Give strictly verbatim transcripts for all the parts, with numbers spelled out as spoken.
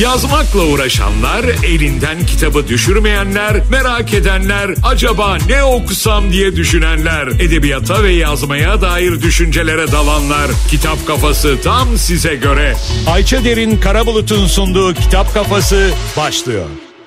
Yazmakla uğraşanlar, elinden kitabı düşürmeyenler, merak edenler, acaba ne okusam diye düşünenler, edebiyata ve yazmaya dair düşüncelere dalanlar. Kitap Kafası tam size göre. Ayça Derin Karabulut'un sunduğu Kitap Kafası başlıyor.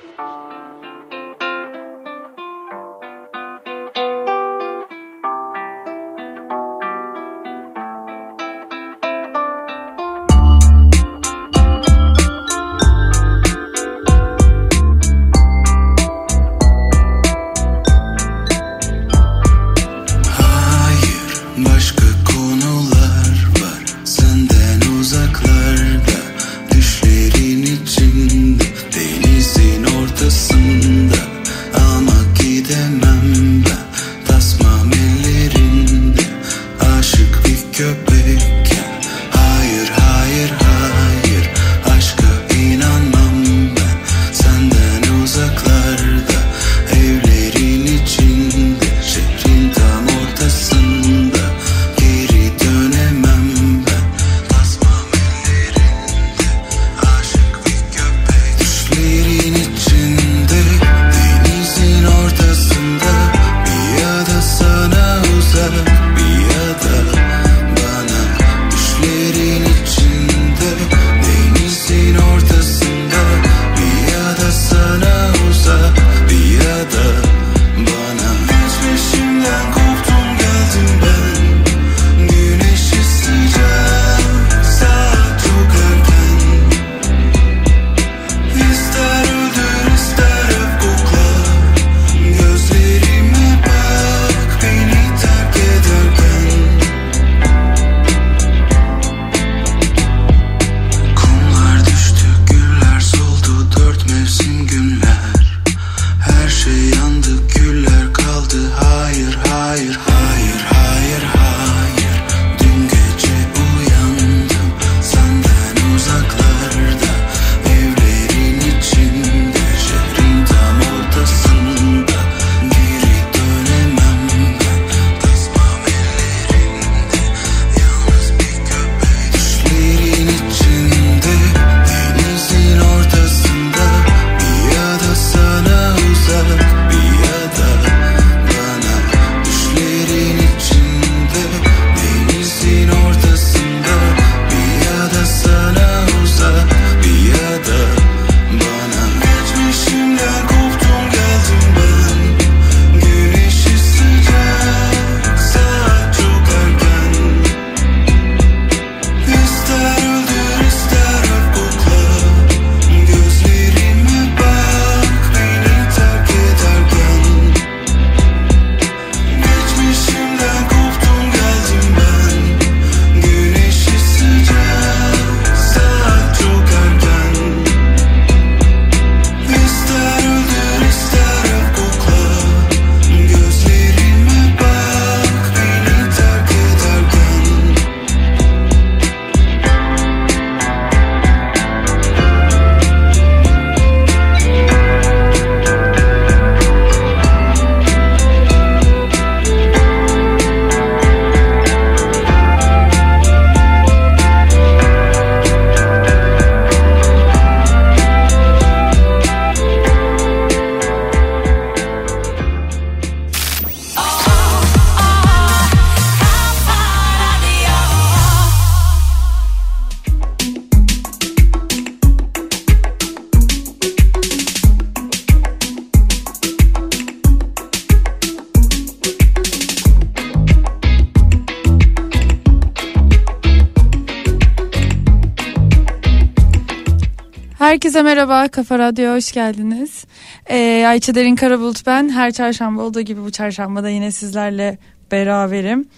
Herkese merhaba, Kafa Radyo'ya hoş geldiniz. Ee, Ayça Derin Karabulut ben. Her çarşamba olduğu gibi bu çarşambada yine sizlerle beraberim.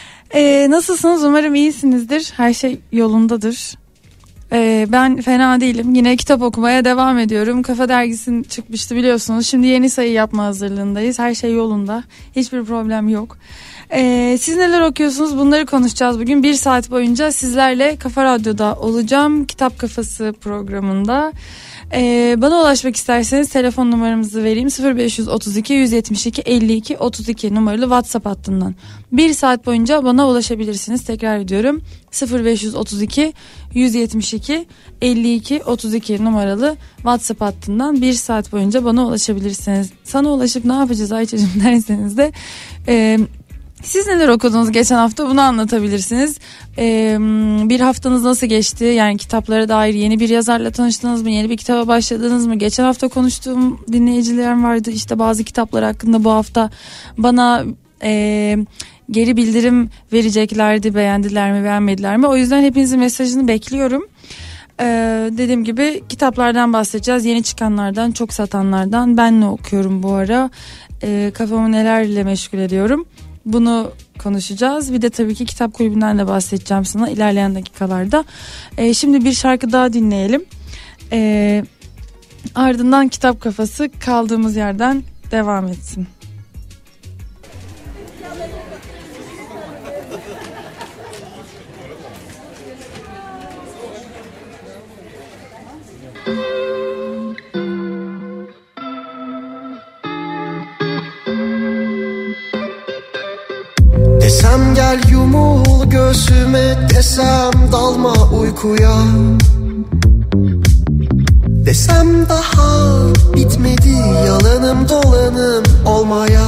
Ee, nasılsınız? Umarım iyisinizdir. Her şey yolundadır. Ee, ben fena değilim. Yine kitap okumaya devam ediyorum. Kafa Dergisi'nin çıkmıştı biliyorsunuz. Şimdi yeni sayı yapma hazırlığındayız. Her şey yolunda. Hiçbir problem yok. Ee, siz neler okuyorsunuz? Bunları konuşacağız bugün. Bir saat boyunca sizlerle Kafa Radyo'da olacağım. Kitap Kafası programında. Ee, bana ulaşmak isterseniz telefon numaramızı vereyim. sıfır beş otuz iki yüz yetmiş iki elli iki otuz iki numaralı WhatsApp hattından. Bir saat boyunca bana ulaşabilirsiniz. Tekrar ediyorum. sıfır beş otuz iki yüz yetmiş iki elli iki otuz iki numaralı WhatsApp hattından bir saat boyunca bana ulaşabilirsiniz. Sana ulaşıp ne yapacağız Ayça'cığım derseniz de e, siz neler okudunuz geçen hafta, bunu anlatabilirsiniz. Ee, bir haftanız nasıl geçti? Yani kitaplara dair yeni bir yazarla tanıştınız mı? Yeni bir kitaba başladınız mı? Geçen hafta konuştuğum dinleyicilerim vardı. İşte bazı kitaplar hakkında bu hafta bana e, geri bildirim vereceklerdi. Beğendiler mi, beğenmediler mi? O yüzden hepinizin mesajını bekliyorum. Ee, dediğim gibi kitaplardan bahsedeceğiz. Yeni çıkanlardan, çok satanlardan. Ben ne okuyorum bu ara? Ee, kafamı nelerle meşgul ediyorum? Bunu konuşacağız. Bir de tabii ki kitap kulübünden de bahsedeceğim sana ilerleyen dakikalarda. Ee, şimdi bir şarkı daha dinleyelim. Ee, ardından Kitap Kafası kaldığımız yerden devam etsin. Desem gel yumul göğsüme, desem dalma uykuya, desem daha bitmedi yalanım dolanım olmaya.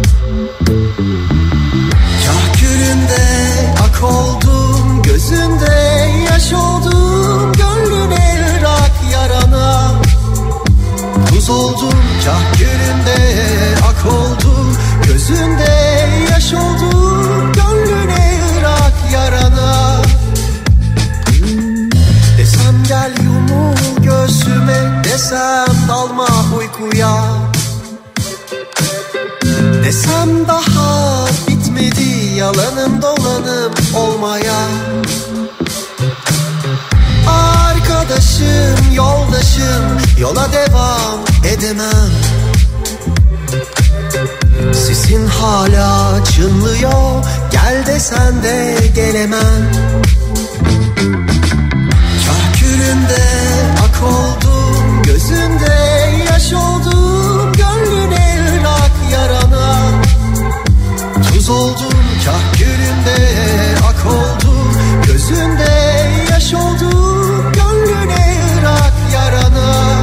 Kahkülünde ak oldum, gözünde yaş oldum, gönlüne ırak yarana tuz oldum. Kahkülünde ak oldum, gözünde yaş oldum, gönlüne ırak yarana. Desem gel yumul göğsüme, desem dalma uykuya, desem daha bitmedi yalanım dolanım olmaya. Arkadaşım, yoldaşım, yola devam edemem. Sesin hala çınlıyor, gel desen de gelemem. Kahkülünde ak oldum, gözünde yaş oldum, gönlüne ırak yarana tuz oldum. Kahkülünde ak oldum, gözünde yaş oldum, gönlüne ırak yarana.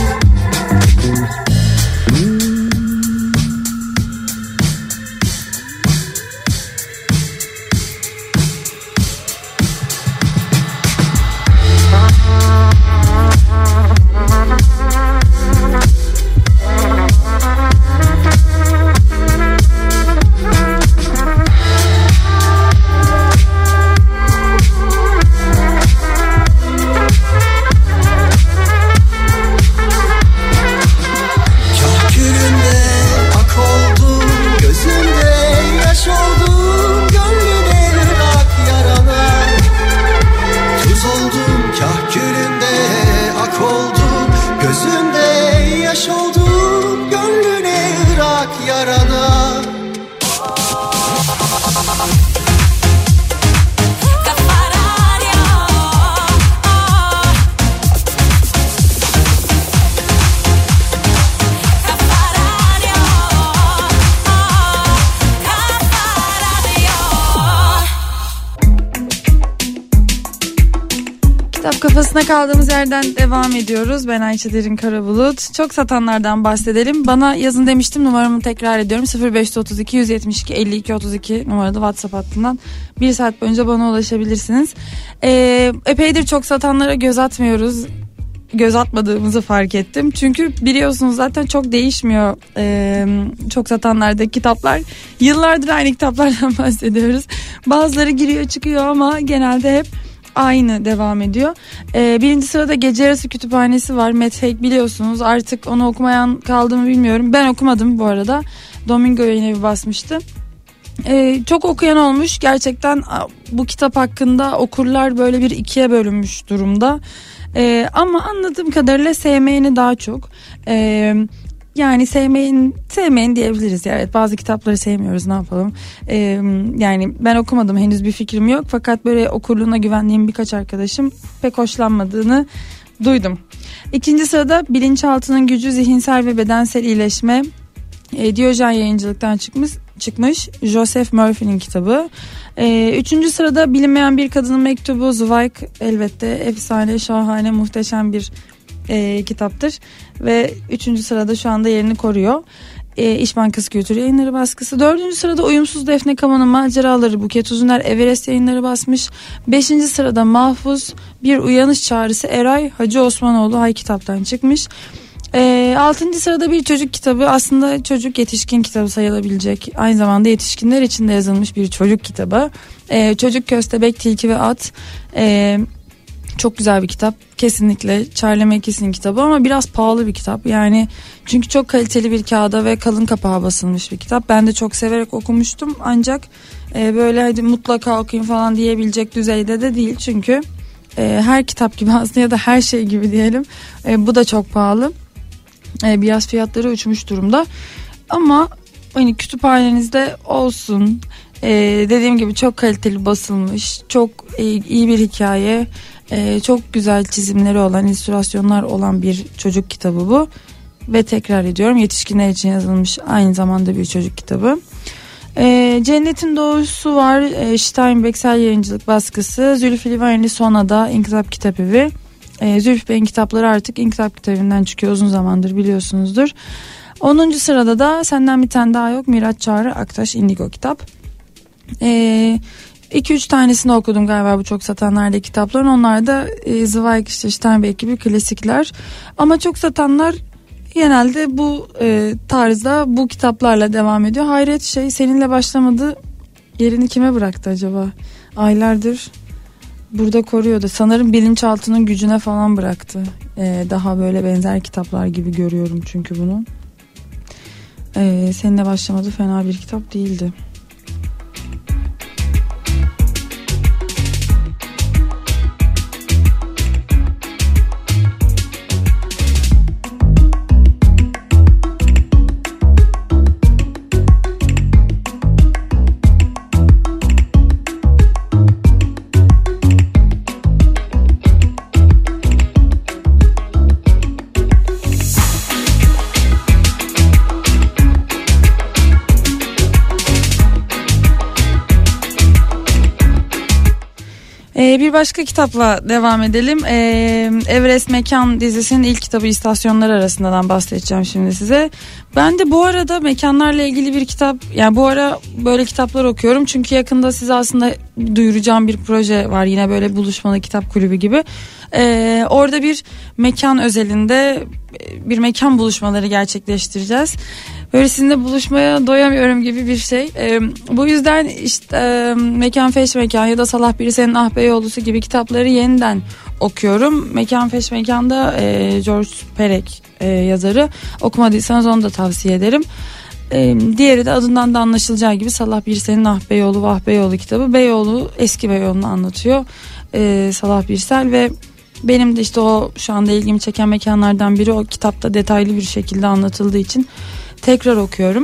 Kafasına kaldığımız yerden devam ediyoruz. Ben Ayça Derin Karabulut. Çok satanlardan bahsedelim. Bana yazın demiştim, numaramı tekrar ediyorum. sıfır beş otuz iki yüz yetmiş iki elli iki otuz iki numaralı WhatsApp hattından bir saat boyunca bana ulaşabilirsiniz. Ee, epeydir çok satanlara göz atmıyoruz. Göz atmadığımızı fark ettim. Çünkü biliyorsunuz zaten çok değişmiyor ee, çok satanlardaki kitaplar. Yıllardır aynı kitaplardan bahsediyoruz. Bazıları giriyor çıkıyor ama genelde hep aynı devam ediyor. Ee, birinci sırada Gece Yarısı Kütüphanesi var. Matt Haig, biliyorsunuz. Artık onu okumayan kaldı mı bilmiyorum. Ben okumadım bu arada. Domingo Yayınevi basmıştı. Ee, çok okuyan olmuş. Gerçekten bu kitap hakkında okurlar böyle bir ikiye bölünmüş durumda. Ee, ama anladığım kadarıyla sevmeyeni daha çok. Ee, Yani sevmeyin sevmeyin diyebiliriz. Evet, bazı kitapları sevmiyoruz, ne yapalım. Ee, yani ben okumadım, henüz bir fikrim yok. Fakat böyle okurluğuna güvendiğim birkaç arkadaşım pek hoşlanmadığını duydum. İkinci sırada Bilinçaltının Gücü, Zihinsel ve Bedensel İyileşme. E, Diyojen Yayıncılık'tan çıkmış, çıkmış Joseph Murphy'nin kitabı. E, üçüncü sırada Bilinmeyen Bir Kadının Mektubu. Zweig, elbette efsane, şahane, muhteşem bir e, kitaptır. Ve üçüncü sırada şu anda yerini koruyor. E, İş Bankası Kültür Yayınları baskısı. Dördüncü sırada Uyumsuz Defne Kaman'ın Maceraları. Buket Uzuner, Everest Yayınları basmış. Beşinci sırada Mahfuz, Bir Uyanış Çağrısı. Eray Hacı Osmanoğlu Hay Kitap'tan çıkmış. E, altıncı sırada bir çocuk kitabı, aslında çocuk yetişkin kitabı sayılabilecek, aynı zamanda yetişkinler için de yazılmış bir çocuk kitabı. E, Çocuk, Köstebek, Tilki ve At. E, çok güzel bir kitap kesinlikle, Charlie Mackes'in kitabı ama biraz pahalı bir kitap yani, çünkü çok kaliteli bir kağıda ve kalın kapağa basılmış bir kitap. Ben de çok severek okumuştum ancak e, böyle hadi mutlaka okuyayım falan diyebilecek düzeyde de değil, çünkü e, her kitap gibi aslında, ya da her şey gibi diyelim, e, bu da çok pahalı. E, biraz fiyatları uçmuş durumda ama hani kütüphanenizde olsun. E, dediğim gibi çok kaliteli basılmış, çok e, iyi bir hikaye, e, çok güzel çizimleri olan, illüstrasyonlar olan bir çocuk kitabı bu. Ve tekrar ediyorum, yetişkinler için yazılmış aynı zamanda bir çocuk kitabı. E, Cennetin Doğusu var, e, Steinbecksel Yayıncılık baskısı. Zülfü Livaneli Sonada, İnkılap Kitapevi. E, Zülfü Bey'in kitapları artık İnkılap Kitabevi'nden çıkıyor, uzun zamandır biliyorsunuzdur. onuncu sırada da Senden Bir Tane Daha Yok, Miraç Çağrı Aktaş Indigo kitap. iki üç tanesini okudum galiba bu çok satanlarda kitapların. Onlar da e, Zweig, işte Steinbeck gibi klasikler. Ama çok satanlar genelde bu e, tarzda bu kitaplarla devam ediyor. Hayret şey, seninle başlamadı, yerini kime bıraktı acaba? Aylardır burada koruyordu. Sanırım Bilinçaltının Gücüne falan bıraktı. Ee, daha böyle benzer kitaplar gibi görüyorum çünkü bunu. Ee, Seninle başlamadı fena bir kitap değildi. Bir başka kitapla devam edelim. Ee, Everest Mekan dizisinin ilk kitabı İstasyonlar Arasında'dan bahsedeceğim şimdi size. Ben de bu arada mekanlarla ilgili bir kitap, yani bu ara böyle kitaplar okuyorum. Çünkü yakında size aslında duyuracağım bir proje var, yine böyle buluşmalı kitap kulübü gibi. Ee, orada bir mekan özelinde bir mekan buluşmaları gerçekleştireceğiz. Böyle sizinle buluşmaya doyamıyorum gibi bir şey. Ee, bu yüzden işte e, Mekan Feş Mekan ya da Salah Birise'nin Ah Beyoğlu'su gibi kitapları yeniden okuyorum. Mekan Feş Mekan'da e, George Perec e, yazarı. Okumadıysanız onu da tavsiye ederim. E, diğeri de adından da anlaşılacağı gibi Salah Birise'nin Ah Beyoğlu Vah Beyoğlu kitabı. Beyoğlu, eski Beyoğlu'nu anlatıyor e, Salah Birisel ve benim de işte o şu anda ilgimi çeken mekanlardan biri, o kitapta detaylı bir şekilde anlatıldığı için tekrar okuyorum.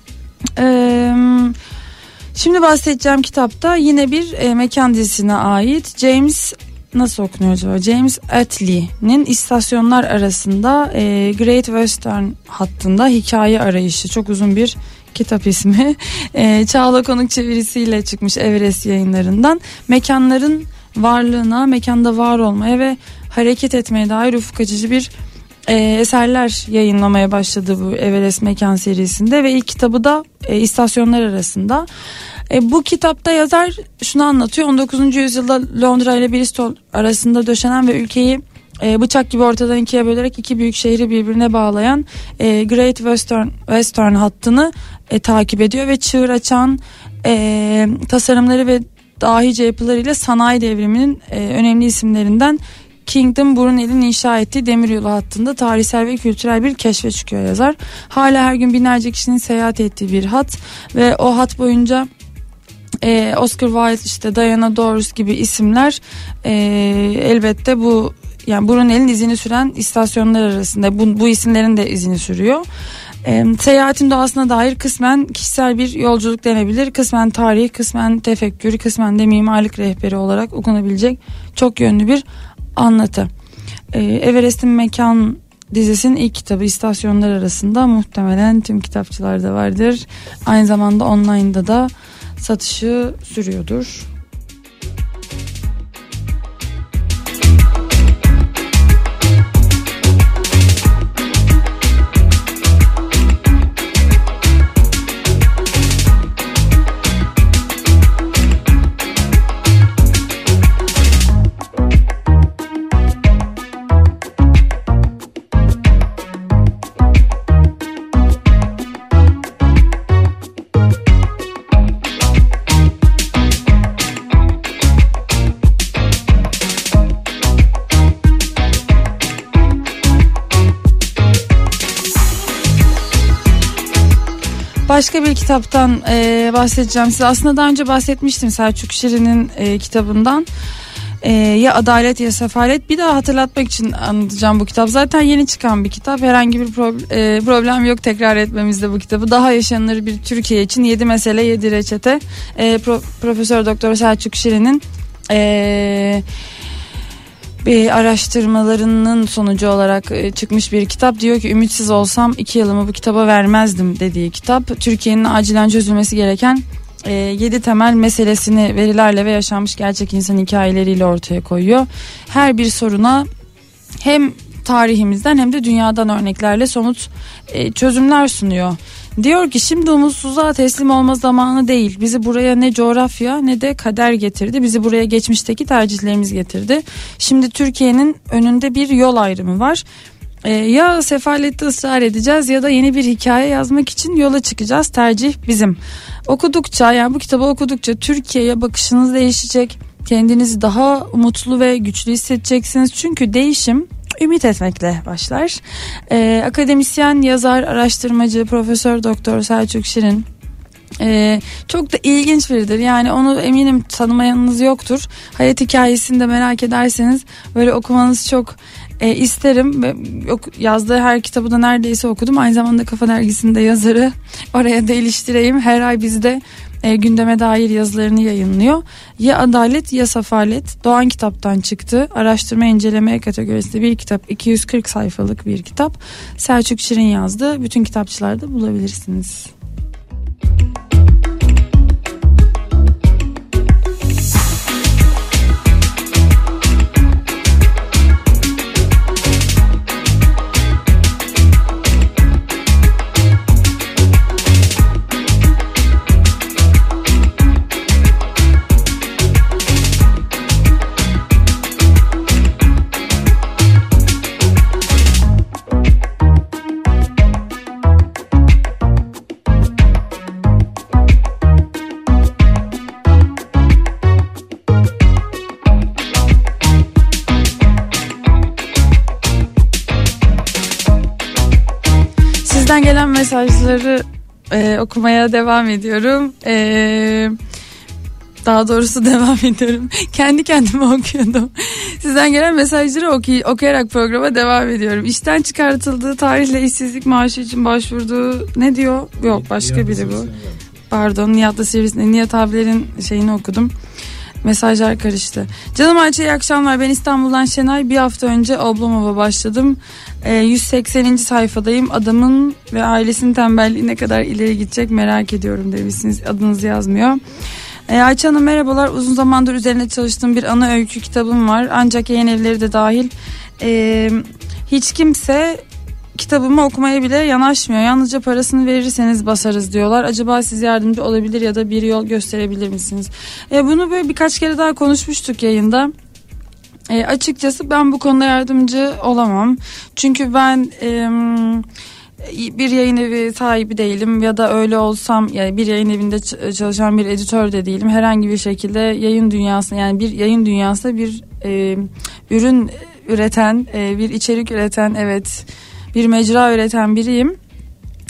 Ee, şimdi bahsedeceğim kitapta yine bir e, mekan dizisine ait. James, nasıl okunuyor acaba? James Atlee'nin İstasyonlar Arasında e, Great Western hattında hikaye arayışı. Çok uzun bir kitap ismi. E, Çağla Konuk çevirisiyle çıkmış Everest Yayınlarından. Mekanların varlığına, mekanda var olmaya ve hareket etmeye dair ufuk açıcı bir e, eserler yayınlamaya başladı bu Everest Mekan serisinde ve ilk kitabı da e, İstasyonlar Arasında. E, bu kitapta yazar şunu anlatıyor: on dokuzuncu yüzyılda Londra ile Bristol arasında döşenen ve ülkeyi e, bıçak gibi ortadan ikiye bölerek iki büyük şehri birbirine bağlayan e, Great Western, Western hattını e, takip ediyor ve çığır açan e, tasarımları ve dahice yapılarıyla sanayi devriminin e, önemli isimlerinden Kingdom Brunel'in inşa ettiği demiryolu hattında tarihsel ve kültürel bir keşfe çıkıyor yazar. Hala her gün binlerce kişinin seyahat ettiği bir hat ve o hat boyunca e, Oscar Wilde, işte Diana Dors gibi isimler e, elbette bu yani Brunel'in izini süren istasyonlar arasında. Bu, bu isimlerin de izini sürüyor. E, seyahatin doğasına dair kısmen kişisel bir yolculuk denebilir. Kısmen tarih, kısmen tefekkür, kısmen de mimarlık rehberi olarak okunabilecek çok yönlü bir anlatı. E, Everest'in Mekan dizisinin ilk kitabı istasyonlar arasında, muhtemelen tüm kitapçılarda vardır. Aynı zamanda online'da da satışı sürüyordur. Başka bir kitaptan e, bahsedeceğim size. Aslında daha önce bahsetmiştim Selçuk Şirin'in e, kitabından. E, ya Adalet ya Sefalet. Bir daha hatırlatmak için anlatacağım bu kitap. Zaten yeni çıkan bir kitap. Herhangi bir problem, e, problem yok tekrar etmemizde bu kitabı. Daha yaşanır bir Türkiye için yedi mesele yedi reçete. E, Pro, Profesör Doktor Selçuk Şirin'in E, bir araştırmalarının sonucu olarak çıkmış bir kitap. Diyor ki ümitsiz olsam iki yılımı bu kitaba vermezdim dediği kitap. Türkiye'nin acilen çözülmesi gereken e, yedi temel meselesini verilerle ve yaşanmış gerçek insan hikayeleriyle ortaya koyuyor. Her bir soruna hem tarihimizden hem de dünyadan örneklerle somut e, çözümler sunuyor. Diyor ki şimdi umutsuzluğa teslim olma zamanı değil. Bizi buraya ne coğrafya ne de kader getirdi. Bizi buraya geçmişteki tercihlerimiz getirdi. Şimdi Türkiye'nin önünde bir yol ayrımı var. Ee, ya sefalette ısrar edeceğiz ya da yeni bir hikaye yazmak için yola çıkacağız. Tercih bizim. Okudukça, yani bu kitabı okudukça Türkiye'ye bakışınız değişecek. Kendinizi daha umutlu ve güçlü hissedeceksiniz. Çünkü değişim ümit etmekle başlar. Ee, akademisyen, yazar, araştırmacı, Profesör Doktor Selçuk Şirin ee, çok da ilginç biridir. Yani onu eminim tanımayanınız yoktur. Hayat hikayesini de merak ederseniz böyle okumanızı çok e, isterim. Ve yazdığı her kitabı da neredeyse okudum. Aynı zamanda Kafa Dergisi'nde yazarı. Oraya da iliştireyim. Her ay bizde E, gündeme dair yazılarını yayınlıyor. Ya Adalet ya Sefalet Doğan Kitap'tan çıktı. Araştırma inceleme kategorisinde bir kitap. iki yüz kırk sayfalık bir kitap. Selçuk Şirin yazdı. Bütün kitapçılarda bulabilirsiniz. Sizden gelen mesajları e, okumaya devam ediyorum. E, daha doğrusu devam ediyorum. Kendi kendime okuyordum. Sizden gelen mesajları oky- okuyarak programa devam ediyorum. İşten çıkartıldığı tarihle işsizlik maaşı için başvurduğu ne diyor? Yok, başka biri bu. Pardon, Nihat'la Sivrisinek. Nihat abilerin şeyini okudum. Mesajlar karıştı. Canım Ayça, iyi akşamlar. Ben İstanbul'dan Şenay. Bir hafta önce Oblomova başladım. E, yüz sekseninci sayfadayım. Adamın ve ailesinin tembelliği ne kadar ileri gidecek merak ediyorum demişsiniz. Adınız yazmıyor. E, Ayça Hanım merhabalar. Uzun zamandır üzerine çalıştığım bir ana öykü kitabım var. Ancak yayın evleri de dahil e, hiç kimse kitabımı okumaya bile yanaşmıyor. Yalnızca parasını verirseniz basarız diyorlar. Acaba siz yardımcı olabilir ya da bir yol gösterebilir misiniz? E, bunu böyle birkaç kere daha konuşmuştuk yayında. E, açıkçası ben bu konuda yardımcı olamam. Çünkü ben e, bir yayın evi sahibi değilim ya da öyle olsam, yani bir yayın evinde çalışan bir editör de değilim. Herhangi bir şekilde yayın dünyasında, yani bir yayın dünyasında bir e, ürün üreten, e, bir içerik üreten, evet, bir mecra üreten biriyim.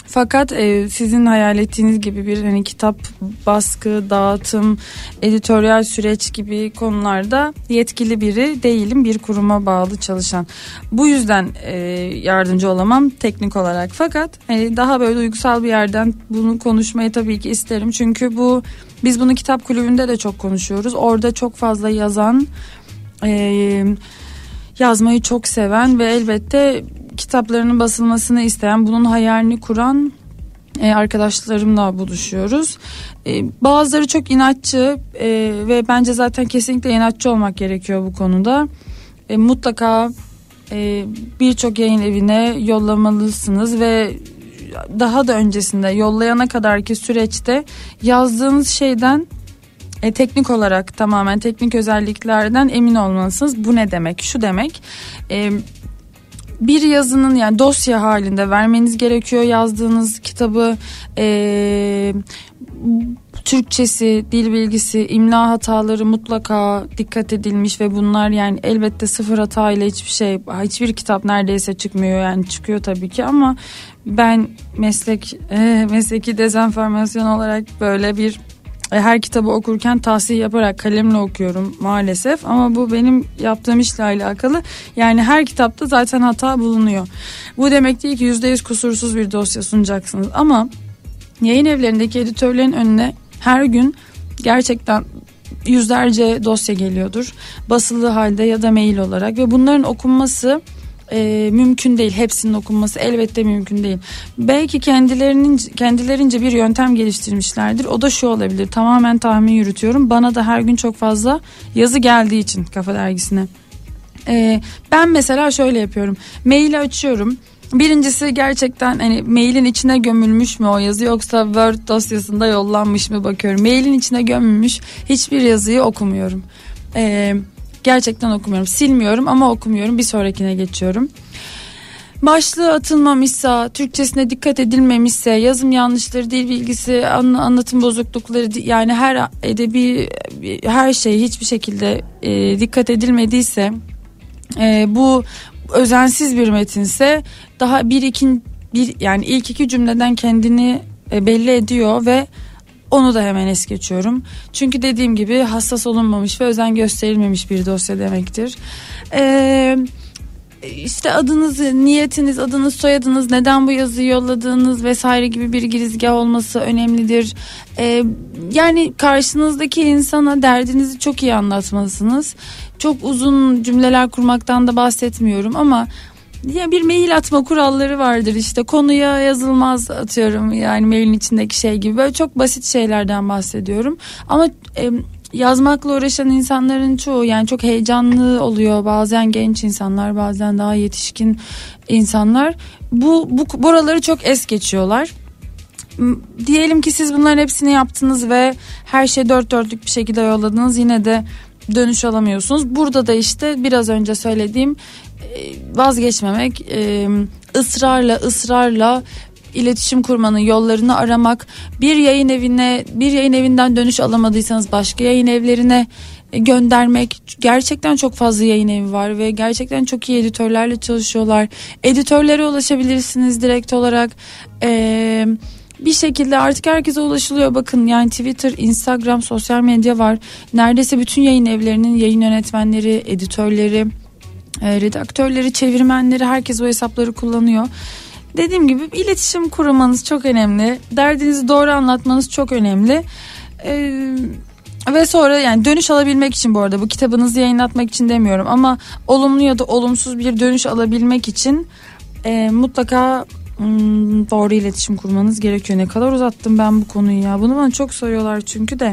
Fakat e, sizin hayal ettiğiniz gibi bir hani kitap baskı, dağıtım, editoryal süreç gibi konularda yetkili biri değilim. Bir kuruma bağlı çalışan. Bu yüzden e, yardımcı olamam teknik olarak. Fakat e, daha böyle duygusal bir yerden bunu konuşmayı tabii ki isterim. Çünkü bu biz bunu kitap kulübünde de çok konuşuyoruz. Orada çok fazla yazan, e, yazmayı çok seven ve elbette kitaplarının basılmasını isteyen, bunun hayalini kuran e, arkadaşlarımla buluşuyoruz. E, bazıları çok inatçı e, ve bence zaten kesinlikle inatçı olmak gerekiyor bu konuda. E, mutlaka e, birçok yayın evine yollamalısınız ve daha da öncesinde yollayana kadarki süreçte yazdığınız şeyden e, teknik olarak tamamen teknik özelliklerden emin olmalısınız. Bu ne demek? Şu demek. E, Bir yazının yani dosya halinde vermeniz gerekiyor yazdığınız kitabı, e, Türkçesi, dil bilgisi, imla hataları mutlaka dikkat edilmiş ve bunlar yani elbette sıfır hata ile hiçbir şey, hiçbir kitap neredeyse çıkmıyor, yani çıkıyor tabii ki ama ben meslek e, mesleki dezenformasyon olarak böyle bir her kitabı okurken tahsil yaparak kalemle okuyorum maalesef, ama bu benim yaptığım işle alakalı. Yani her kitapta zaten hata bulunuyor. Bu demek değil ki yüzde yüz kusursuz bir dosya sunacaksınız, ama yayın evlerindeki editörlerin önüne her gün gerçekten yüzlerce dosya geliyordur. Basılı halde ya da mail olarak ve bunların okunması E, mümkün değil. Hepsinin okunması elbette mümkün değil. Belki kendilerinin kendilerince bir yöntem geliştirmişlerdir. O da şu olabilir. Tamamen tahmin yürütüyorum. Bana da her gün çok fazla yazı geldiği için Kafa Dergisi'ne. E, ben mesela şöyle yapıyorum. Maili açıyorum. Birincisi gerçekten hani mailin içine gömülmüş mü o yazı, yoksa Word dosyasında yollanmış mı bakıyorum. Mailin içine gömülmüş hiçbir yazıyı okumuyorum. Eee Gerçekten okumuyorum. Silmiyorum ama okumuyorum. Bir sonrakine geçiyorum. Başlığı atılmamışsa, Türkçesine dikkat edilmemişse, yazım yanlışları, dil bilgisi, anlatım bozuklukları, yani her edebi her şey hiçbir şekilde e, dikkat edilmediyse, e, bu özensiz bir metinse daha bir iki bir yani ilk iki cümleden kendini e, belli ediyor ve onu da hemen es geçiyorum. Çünkü dediğim gibi hassas olunmamış ve özen gösterilmemiş bir dosya demektir. Ee, işte adınız, niyetiniz, adınız, soyadınız, neden bu yazıyı yolladığınız vesaire gibi bir girizgah olması önemlidir. Ee, yani karşınızdaki insana derdinizi çok iyi anlatmalısınız. Çok uzun cümleler kurmaktan da bahsetmiyorum ama ya bir mail atma kuralları vardır, işte konuya yazılmaz atıyorum, yani mailin içindeki şey gibi, böyle çok basit şeylerden bahsediyorum ama e, yazmakla uğraşan insanların çoğu yani çok heyecanlı oluyor, bazen genç insanlar, bazen daha yetişkin insanlar bu, bu buraları çok es geçiyorlar. Diyelim ki siz bunların hepsini yaptınız ve her şey dört dörtlük bir şekilde yolladınız, yine de dönüş alamıyorsunuz. Burada da işte biraz önce söylediğim vazgeçmemek, ısrarla ısrarla iletişim kurmanın yollarını aramak, bir yayın evine bir yayın evinden dönüş alamadıysanız başka yayın evlerine göndermek. Gerçekten çok fazla yayın evi var ve gerçekten çok iyi editörlerle çalışıyorlar. Editörlere ulaşabilirsiniz direkt olarak. Ee, bir şekilde artık herkese ulaşılıyor. Bakın yani Twitter, Instagram, sosyal medya var. Neredeyse bütün yayın evlerinin yayın yönetmenleri, editörleri, redaktörleri, çevirmenleri, herkes o hesapları kullanıyor. Dediğim gibi iletişim kurmanız çok önemli. Derdinizi doğru anlatmanız çok önemli. Ee, ve sonra yani dönüş alabilmek için, bu arada bu kitabınızı yayınlatmak için demiyorum ama olumlu ya da olumsuz bir dönüş alabilmek için e, mutlaka hmm, doğru iletişim kurmanız gerekiyor. Ne kadar uzattım ben bu konuyu ya. Bunu bana çok soruyorlar çünkü de.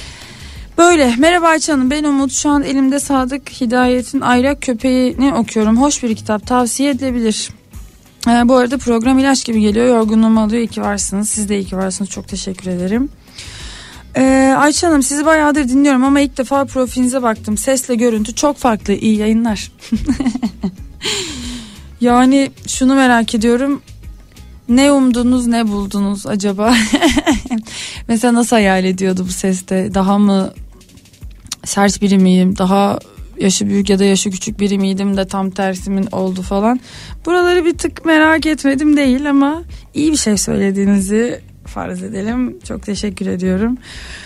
Böyle. Merhaba Ayça Hanım, ben Umut. Şu an elimde Sadık Hidayet'in Ayrak Köpeği'ni okuyorum. Hoş bir kitap, tavsiye edilebilir. Ee, bu arada program ilaç gibi geliyor. Yorgunluğumu alıyor. İyi ki varsınız. Siz de iyi ki varsınız. Çok teşekkür ederim. Ee, Ayça Hanım, sizi bayağıdır dinliyorum ama ilk defa profilinize baktım. Sesle görüntü çok farklı. İyi yayınlar. Yani şunu merak ediyorum. Ne umdunuz, ne buldunuz acaba? Mesela nasıl hayal ediyordu bu seste? Daha mı sert biri miyim? Daha yaşı büyük ya da yaşı küçük biri miydim de tam tersimin oldu falan. Buraları bir tık merak etmedim değil ama iyi bir şey söylediğinizi farz edelim. Çok teşekkür ediyorum.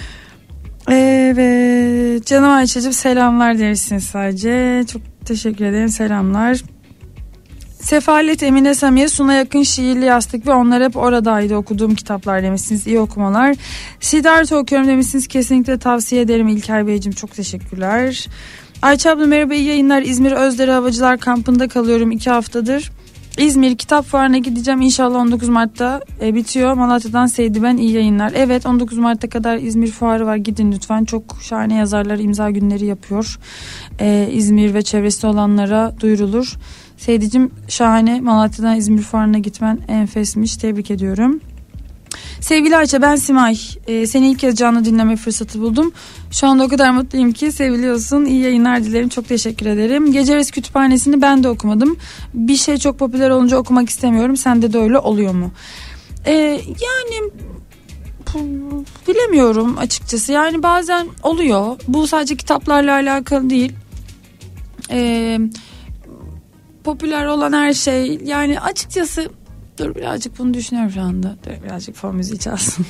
Evet canım Ayça'cığım, selamlar dersiniz sadece. Çok teşekkür ederim, selamlar. Sefalet Emine Samiye Suna yakın şiirli yastık ve onlar hep oradaydı okuduğum kitaplar demişsiniz. İyi okumalar. Siddhartha okuyorum demişsiniz. Kesinlikle tavsiye ederim İlker Beyciğim, çok teşekkürler. Ayça abla merhaba, iyi yayınlar. İzmir Özdere Havacılar Kampı'nda kalıyorum iki haftadır. İzmir Kitap Fuarı'na gideceğim inşallah on dokuz Mart'ta e, bitiyor. Malatya'dan Seydi ben, iyi yayınlar. Evet, on dokuz Mart'a kadar İzmir Fuarı var, gidin lütfen. Çok şahane yazarlar imza günleri yapıyor. E, İzmir ve çevresi olanlara duyurulur. Seydi'cim şahane, Malatya'dan İzmir Fuarı'na gitmen enfesmiş, tebrik ediyorum. Sevgili Ayça, ben Simay. Ee, seni ilk kez canlı dinleme fırsatı buldum. Şu anda o kadar mutluyum ki, seviliyorsun. İyi yayınlar dilerim, çok teşekkür ederim. Gece Yarısı Kütüphanesi'ni ben de okumadım. Bir şey çok popüler olunca okumak istemiyorum. Sende de öyle oluyor mu? Ee, yani bilemiyorum açıkçası. Yani bazen oluyor. Bu sadece kitaplarla alakalı değil. Eee... Popüler olan her şey, yani açıkçası dur birazcık bunu düşünüyorum şu anda. Dur birazcık fon müziği çalsın.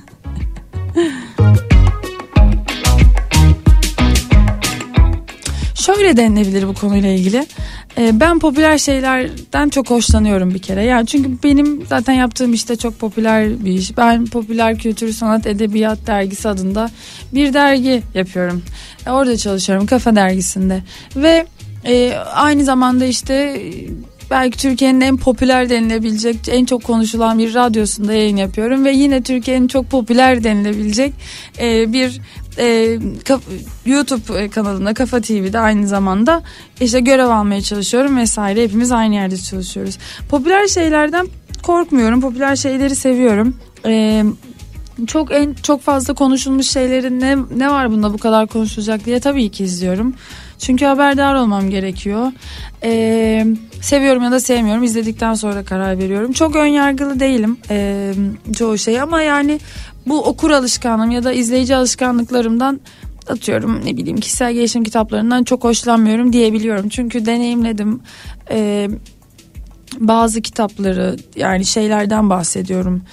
Şöyle denilebilir bu konuyla ilgili. Ee, ben popüler şeylerden çok hoşlanıyorum bir kere. Yani çünkü benim zaten yaptığım işte çok popüler bir iş. Ben Popüler Kültür Sanat Edebiyat Dergisi adında bir dergi yapıyorum. Ee, orada çalışıyorum, Kafa Dergisi'nde. Ve e, aynı zamanda işte belki Türkiye'nin en popüler denilebilecek, en çok konuşulan bir radyosunda yayın yapıyorum. Ve yine Türkiye'nin çok popüler denilebilecek e, bir e, YouTube kanalında, Kafa T V'de aynı zamanda işte görev almaya çalışıyorum vesaire. Hepimiz aynı yerde çalışıyoruz. Popüler şeylerden korkmuyorum. Popüler şeyleri seviyorum. E, çok en çok fazla konuşulmuş şeylerin ne, ne var bunda bu kadar konuşulacak diye tabii ki izliyorum. Çünkü haberdar olmam gerekiyor. Ee, seviyorum ya da sevmiyorum. İzledikten sonra karar veriyorum. Çok önyargılı değilim ee, çoğu şey, ama yani bu okur alışkanlığım ya da izleyici alışkanlıklarımdan, atıyorum ne bileyim kişisel gelişim kitaplarından çok hoşlanmıyorum diyebiliyorum. Çünkü deneyimledim. Ee, bazı kitapları, yani şeylerden bahsediyorum.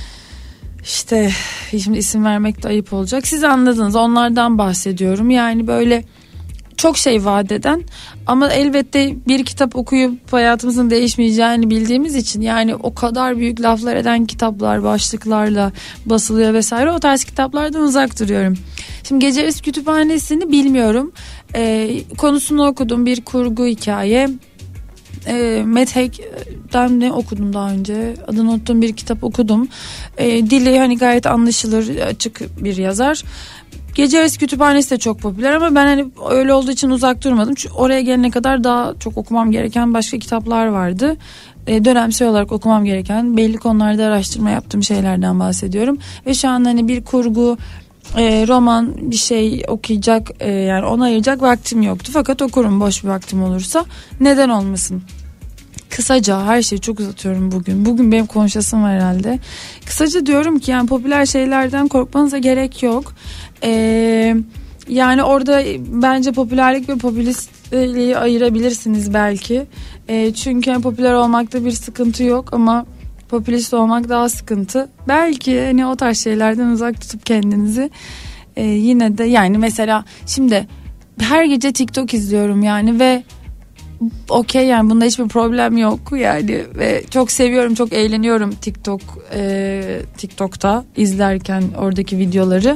İşte şimdi isim vermek de ayıp olacak. Siz anladınız, onlardan bahsediyorum. Yani böyle çok şey vaat eden ama elbette bir kitap okuyup hayatımızın değişmeyeceğini bildiğimiz için, yani o kadar büyük laflar eden kitaplar başlıklarla basılıyor vesaire, o tarz kitaplardan uzak duruyorum. Şimdi Gece Yarısı Kütüphanesi'ni bilmiyorum. Ee, konusunu okudum, bir kurgu hikaye. E, Matt Haig'den ne okudum daha önce, adını unuttum, bir kitap okudum. E, dili hani gayet anlaşılır, açık bir yazar. Gece Yarısı Kütüphanesi de çok popüler ama ben hani öyle olduğu için uzak durmadım. Çünkü oraya gelene kadar daha çok okumam gereken başka kitaplar vardı. E, dönemsel olarak okumam gereken, belli konularda araştırma yaptığım şeylerden bahsediyorum. Ve şu an hani bir kurgu, e, roman bir şey okuyacak, e, yani ona ayıracak vaktim yoktu. Fakat okurum boş bir vaktim olursa, neden olmasın. Kısaca, her şeyi çok uzatıyorum bugün. Bugün benim konuşasım var herhalde. Kısaca diyorum ki yani popüler şeylerden korkmanıza gerek yok. Ee, yani orada bence popülerlik ve popülistliği ayırabilirsiniz belki. Ee, çünkü yani popüler olmakta bir sıkıntı yok ama popülist olmak daha sıkıntı. Belki hani o tarz şeylerden uzak tutup kendinizi e, yine de, yani mesela şimdi her gece TikTok izliyorum yani ve okey, yani bunda hiçbir problem yok yani, ve çok seviyorum, çok eğleniyorum TikTok e, TikTok'ta izlerken oradaki videoları.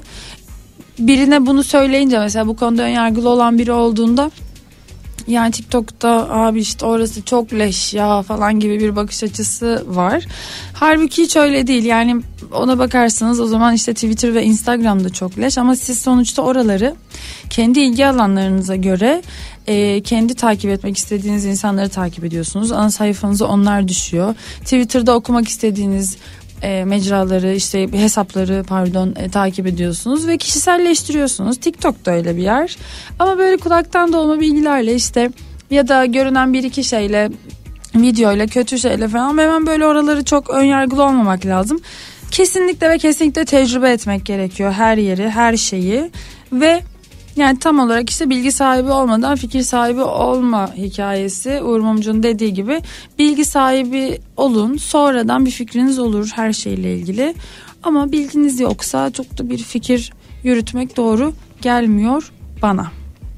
Birine bunu söyleyince, mesela bu konuda önyargılı olan biri olduğunda, yani TikTok'ta abi işte orası çok leş ya falan gibi bir bakış açısı var. Halbuki hiç öyle değil. Yani ona bakarsanız o zaman işte Twitter ve Instagram'da çok leş, ama siz sonuçta oraları kendi ilgi alanlarınıza göre e, kendi takip etmek istediğiniz insanları takip ediyorsunuz. Ana sayfanıza onlar düşüyor. Twitter'da okumak istediğiniz E, mecraları, işte hesapları pardon e, takip ediyorsunuz ve kişiselleştiriyorsunuz. TikTok da öyle bir yer. Ama böyle kulaktan dolma bilgilerle işte, ya da görünen bir iki şeyle, videoyla, kötü şeyle falan, hemen böyle oraları çok önyargılı olmamak lazım. Kesinlikle ve kesinlikle tecrübe etmek gerekiyor her yeri, her şeyi ve Yani tam olarak işte bilgi sahibi olmadan fikir sahibi olma hikayesi. Uğur Mumcu'nun dediği gibi bilgi sahibi olun, sonradan bir fikriniz olur her şeyle ilgili. Ama bilginiz yoksa çok da bir fikir yürütmek doğru gelmiyor bana.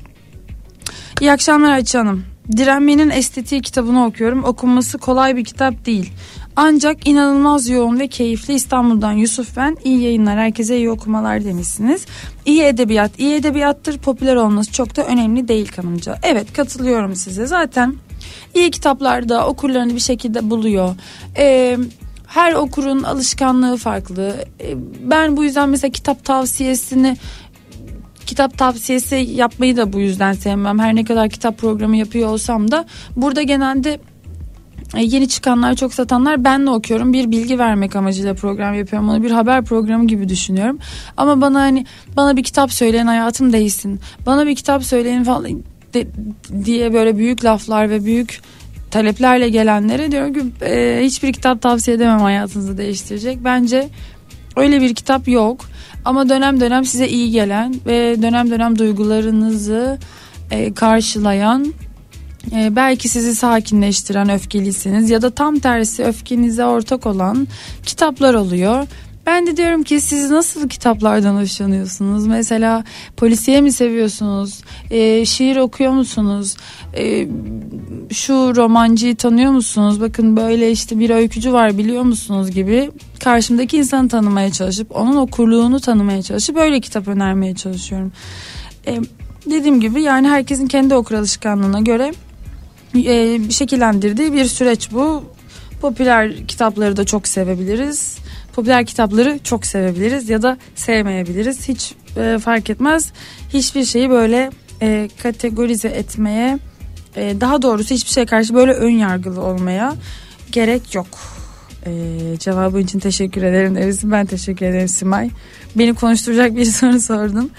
İyi akşamlar Ayça Hanım. Direnmenin Estetiği kitabını okuyorum. Okunması kolay bir kitap değil. Ancak inanılmaz yoğun ve keyifli. İstanbul'dan Yusuf ben. İyi yayınlar, herkese iyi okumalar demişsiniz. İyi edebiyat, iyi edebiyattır. Popüler olması çok da önemli değil kanımca. Evet, katılıyorum size. Zaten iyi kitaplarda okurlarını bir şekilde buluyor. Ee, her okurun alışkanlığı farklı. Ee, ben bu yüzden mesela kitap tavsiyesini Kitap tavsiyesi yapmayı da bu yüzden sevmem. Her ne kadar kitap programı yapıyor olsam da burada genelde yeni çıkanlar, çok satanlar, ben de okuyorum. Bir bilgi vermek amacıyla program yapıyorum. Onu bir haber programı gibi düşünüyorum. Ama bana hani bana bir kitap söyleyin, hayatım değişsin. Bana bir kitap söyleyin falan de, diye böyle büyük laflar ve büyük taleplerle gelenlere diyorum ki e, hiçbir kitap tavsiye edemem hayatınızı değiştirecek. Bence öyle bir kitap yok. Ama dönem dönem size iyi gelen ve dönem dönem duygularınızı e, karşılayan, e, belki sizi sakinleştiren, öfkelisiniz ya da tam tersi öfkenize ortak olan kitaplar oluyor. Ben de diyorum ki siz nasıl kitaplardan hoşlanıyorsunuz? Mesela polisiye mi seviyorsunuz? E, şiir okuyor musunuz? E, şu romancıyı tanıyor musunuz? Bakın böyle işte bir öykücü var biliyor musunuz gibi. Karşımdaki insanı tanımaya çalışıp onun okurluğunu tanımaya çalışıp öyle kitap önermeye çalışıyorum. E, dediğim gibi yani herkesin kendi okur alışkanlığına göre e, şekillendirdiği bir süreç bu. Popüler kitapları da çok sevebiliriz. Popüler kitapları çok sevebiliriz ya da sevmeyebiliriz. Hiç e, fark etmez. Hiçbir şeyi böyle e, kategorize etmeye, e, daha doğrusu hiçbir şeye karşı böyle ön yargılı olmaya gerek yok. E, cevabın için teşekkür ederim Nevisim. Ben teşekkür ederim Simay. Beni konuşturacak bir soru sordun.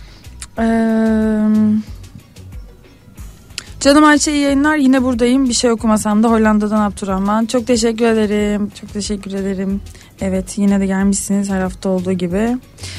Eee... Canım Ayça, iyi yayınlar. Yine buradayım. Bir şey okumasam da Hollanda'dan Abdurrahman. Çok teşekkür ederim. Çok teşekkür ederim. Evet, yine de gelmişsiniz her hafta olduğu gibi.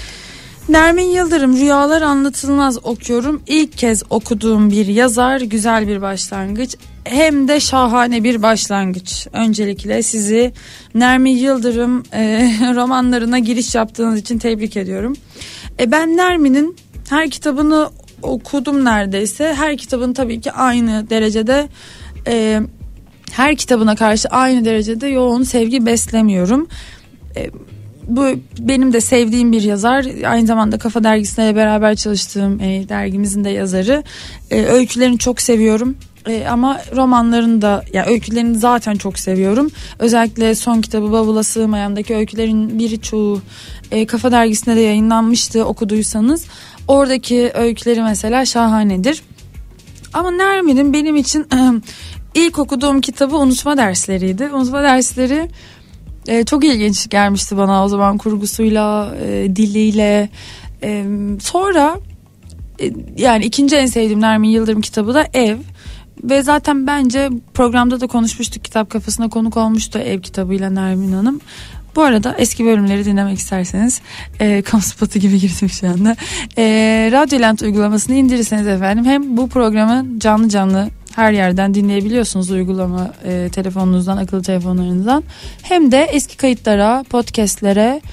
Nermin Yıldırım, Rüyalar Anlatılmaz okuyorum. İlk kez okuduğum bir yazar. Güzel bir başlangıç. Hem de şahane bir başlangıç. Öncelikle sizi Nermin Yıldırım e, romanlarına giriş yaptığınız için tebrik ediyorum. E, ben Nermin'in her kitabını okudum neredeyse. Her kitabın tabii ki aynı derecede e, her kitabına karşı aynı derecede yoğun sevgi beslemiyorum. E, bu benim de sevdiğim bir yazar. Aynı zamanda Kafa Dergisi'yle beraber çalıştığım e, dergimizin de yazarı. E, öykülerini çok seviyorum. E, ama romanlarını da, yani öykülerini zaten çok seviyorum. Özellikle son kitabı Bavula Sığmayan'daki öykülerin birçoğu e, Kafa Dergisi'nde de yayınlanmıştı, okuduysanız. Oradaki öyküleri mesela şahanedir. Ama Nermin'in benim için ilk okuduğum kitabı Unutma Dersleriydi. Unutma Dersleri e, çok ilginç gelmişti bana o zaman, kurgusuyla, e, diliyle. E, sonra e, yani ikinci en sevdiğim Nermin Yıldırım kitabı da Ev. Ve zaten bence programda da konuşmuştuk, Kitap Kafası'na konuk olmuştu Ev kitabıyla Nermin Hanım. Bu arada eski bölümleri dinlemek isterseniz e, kamu spotu gibi girdim şu anda. E, Radyoland uygulamasını indirirseniz efendim, hem bu programı canlı canlı her yerden dinleyebiliyorsunuz uygulama e, telefonunuzdan, akıllı telefonlarınızdan. Hem de eski kayıtlara, podcastlere,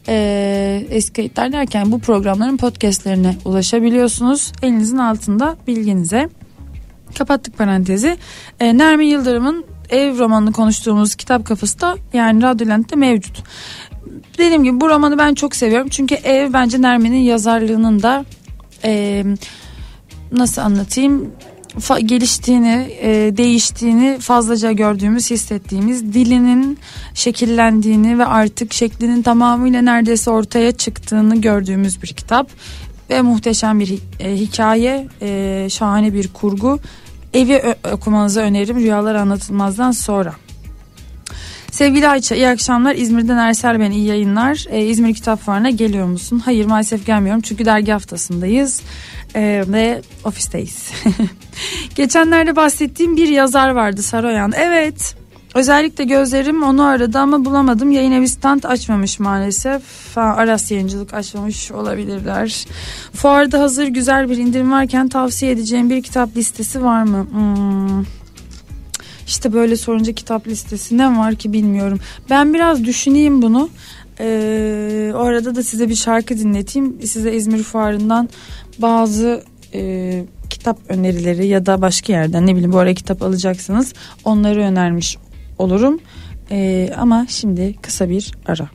e, eski kayıtlar derken bu programların podcastlerine ulaşabiliyorsunuz. Elinizin altında, bilginize. Kapattık parantezi. E, Nermin Yıldırım'ın Ev romanını konuştuğumuz Kitap Kafası da yani Radyoland'de mevcut. Dediğim gibi bu romanı ben çok seviyorum. Çünkü Ev bence Nermin'in yazarlığının da e, nasıl anlatayım, fa- geliştiğini, e, değiştiğini fazlaca gördüğümüz, hissettiğimiz, dilinin şekillendiğini ve artık şeklinin tamamıyla neredeyse ortaya çıktığını gördüğümüz bir kitap. Ve muhteşem bir e, hikaye, e, şahane bir kurgu. Evi ö- okumanızı öneririm Rüyalar Anlatılmaz'dan sonra. Sevgili Ayça, iyi akşamlar. İzmir'den Ersel ben, iyi yayınlar. Ee, İzmir Kitap Fuarı'na geliyor musun? Hayır, maalesef gelmiyorum çünkü dergi haftasındayız ee, ve ofisteyiz. Geçenlerde bahsettiğim bir yazar vardı, Saroyan. Evet, Özellikle gözlerim onu aradı ama bulamadım. Yayın evi stand açmamış maalesef. Ha, Aras Yayıncılık açmamış olabilirler. Fuarda hazır güzel bir indirim varken tavsiye edeceğim bir kitap listesi var mı? Hmm. İşte böyle sorunca kitap listesi ne var ki bilmiyorum. Ben biraz düşüneyim bunu. Ee, o arada da size bir şarkı dinleteyim. Size İzmir Fuarı'ndan bazı e, kitap önerileri ya da başka yerden ne bileyim bu ara kitap alacaksınız. Onları önermiş olurum. Ee, ama şimdi kısa bir ara.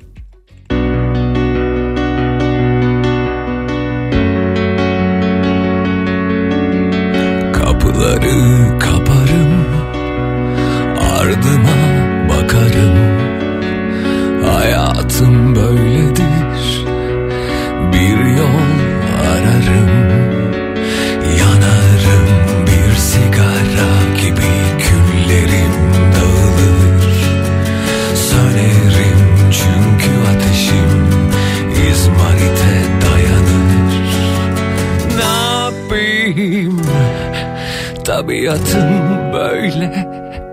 Kapıları kaparım, ardıma bakarım. Hayatım böyledir, bir yol ararım. Yanarım bir sigara gibi, küllerim dağılır. Sönerim çünkü ateşim izmarite dayanır. Ne yapayım, tabiatım böyle.